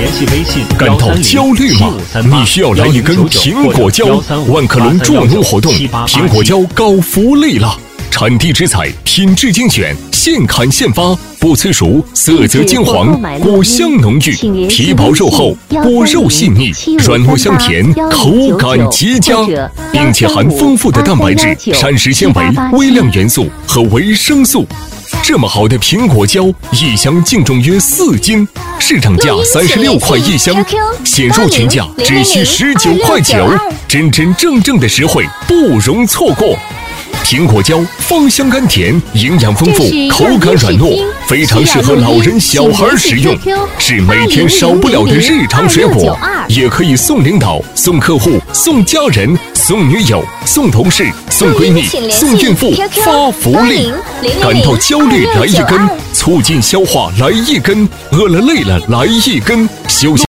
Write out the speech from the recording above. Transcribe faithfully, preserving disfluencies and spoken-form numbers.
联系微信。 感到焦虑吗？你需要来一根苹果胶。万客隆助农活动，苹果胶高福利了。产地直采，品质精选，现砍现发，不催熟，色泽金黄，果香浓郁，皮薄肉厚，果肉细腻，软糯香甜，口感极佳，并且含丰富的蛋白质、膳食纤维、微量元素和维生素。这么好的苹果胶，一箱净重约四斤，市场价三十六块一箱，现入群价只需十九块九，真真正正的实惠，不容错过。苹果胶芳香甘甜，营养丰富，口感软糯，非常适合老人小孩食用，是每天少不了的日常水果，也可以送领导、送客户、送家人、送女友、送同事、送闺蜜、送孕妇，发福利。感到焦虑来一根，促进消化来一根，饿了累了来一根，休息